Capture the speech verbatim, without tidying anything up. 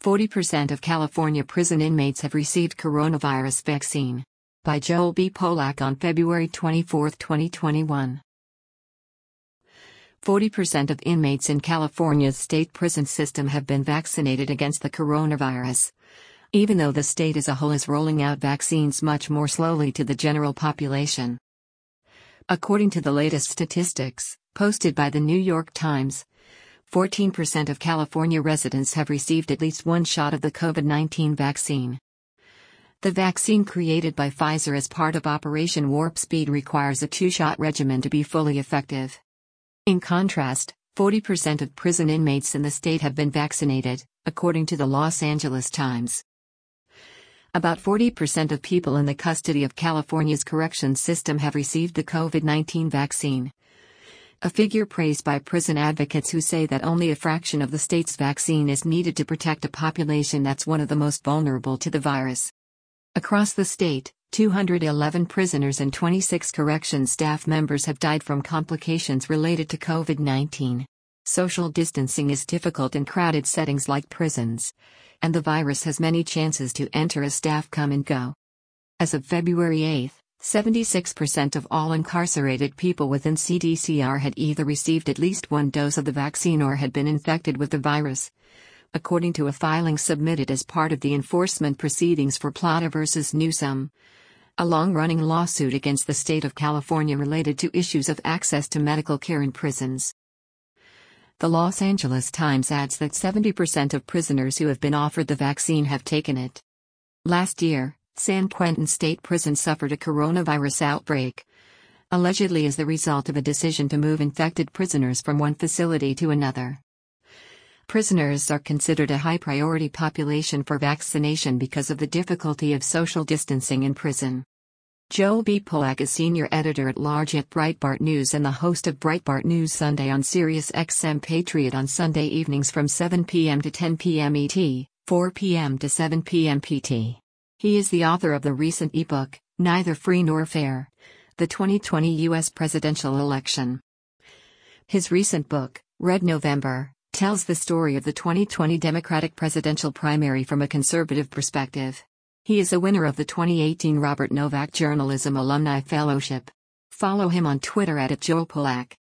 forty percent of California prison inmates have received coronavirus vaccine. By Joel B. Polak on February twenty-fourth, twenty twenty-one. forty percent of inmates in California's state prison system have been vaccinated against the coronavirus, even though the state as a whole is rolling out vaccines much more slowly to the general population. According to the latest statistics, posted by the New York Times, fourteen percent of California residents have received at least one shot of the COVID nineteen vaccine. The vaccine created by Pfizer as part of Operation Warp Speed requires a two-shot regimen to be fully effective. In contrast, forty percent of prison inmates in the state have been vaccinated, according to the Los Angeles Times. About forty percent of people in the custody of California's corrections system have received the COVID nineteen vaccine, a figure praised by prison advocates who say that only a fraction of the state's vaccine is needed to protect a population that's one of the most vulnerable to the virus. Across the state, two hundred eleven prisoners and twenty-six corrections staff members have died from complications related to COVID nineteen. Social distancing is difficult in crowded settings like prisons, and the virus has many chances to enter as staff come and go. As of February eighth, seventy-six percent of all incarcerated people within C D C R had either received at least one dose of the vaccine or had been infected with the virus, according to a filing submitted as part of the enforcement proceedings for Plata versus Newsom, a long-running lawsuit against the state of California related to issues of access to medical care in prisons. The Los Angeles Times adds that seventy percent of prisoners who have been offered the vaccine have taken it. Last year, San Quentin State Prison suffered a coronavirus outbreak, allegedly as the result of a decision to move infected prisoners from one facility to another. Prisoners are considered a high-priority population for vaccination because of the difficulty of social distancing in prison. Joel B. Polak is senior editor-at-large at Breitbart News and the host of Breitbart News Sunday on Sirius X M Patriot on Sunday evenings from seven p m to ten p m E T, four p m to seven p m P T. He is the author of the recent ebook, Neither Free Nor Fair: The twenty twenty U S Presidential Election. His recent book, Red November, tells the story of the twenty twenty Democratic presidential primary from a conservative perspective. He is a winner of the twenty eighteen Robert Novak Journalism Alumni Fellowship. Follow him on Twitter at Joel Polak.